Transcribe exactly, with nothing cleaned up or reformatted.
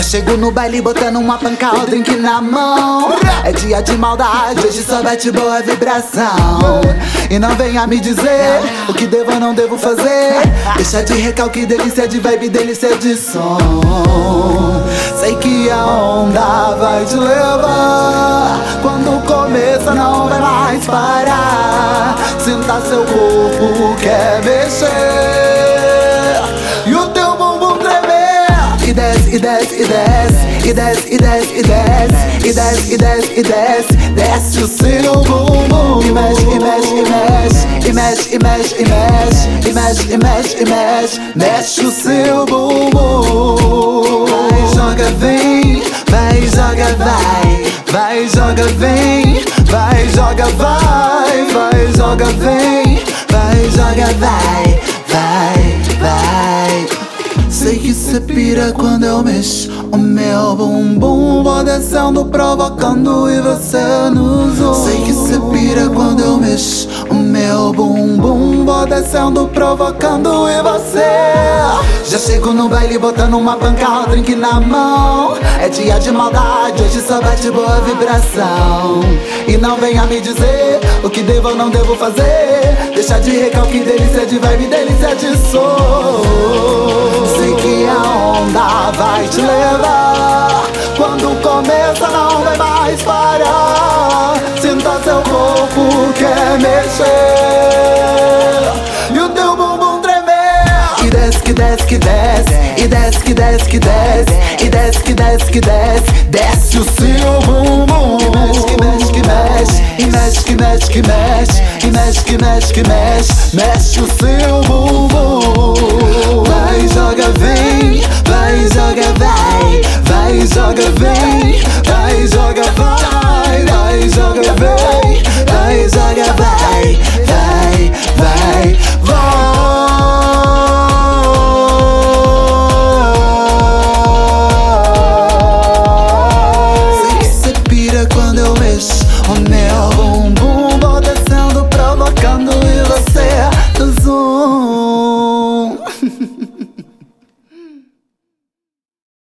chego no baile botando uma panca, o drink na mão. É dia de maldade, hoje só bate boa vibração. E não venha me dizer o que devo ou não devo fazer. Deixa de recalque, delícia de vibe, delícia de som. Sei que a onda vai te levar. Quando começa não vai mais parar. Sinta seu corpo, quer mexer. E o teu bumbum tremer. E desce, e desce, e desce. E desce, e desce, e desce. E desce, e desce, e desce. Desce o seu bumbum. E mexe, e mexe, e mexe. E mexe, e mexe, e mexe. E mexe, e mexe, e mexe. Mexe o seu bumbum. Vai, joga, vem. Vai, joga, vai. Vai, joga, vem. Vai, joga, vai. Vai, joga, vem. Vai, joga, vai. Vai, vai. Sei que cê pira quando eu mexo o meu bumbum. Vou descendo, provocando e você no zoom. Sei que cê pira quando eu mexo o meu bumbum. Vou descendo, provocando e você. Já chego no baile botando uma panca, o drink na mão. É dia de maldade, hoje só bate boa vibração. E não venha me dizer o que devo ou não devo fazer. Deixa de recalque, delícia de vibe, delícia de som. Sei que a onda vai te levar. Quando começa não vai mais parar. Sinta seu corpo, quer mexer. E o teu bumbum tremer. E desce, que desce, que desce. E desce, que desce, que desce. E desce, que desce, que desce. Desce o seu bumbum. E mexe, que mexe, que mexe. E mexe, que mexe, que mexe. E mexe, que mexe, que mexe. Mexe o seu bumbum. Vai, joga, vem. Vai, joga, vai. Vai, joga, vem. Vai, joga, vai. Vai, joga, vem. Vai, joga, vai. Vai, vai, vai. Sei que cê pira quando eu mexo o meu bumbum. Vou descendo, provocando e você no zoom.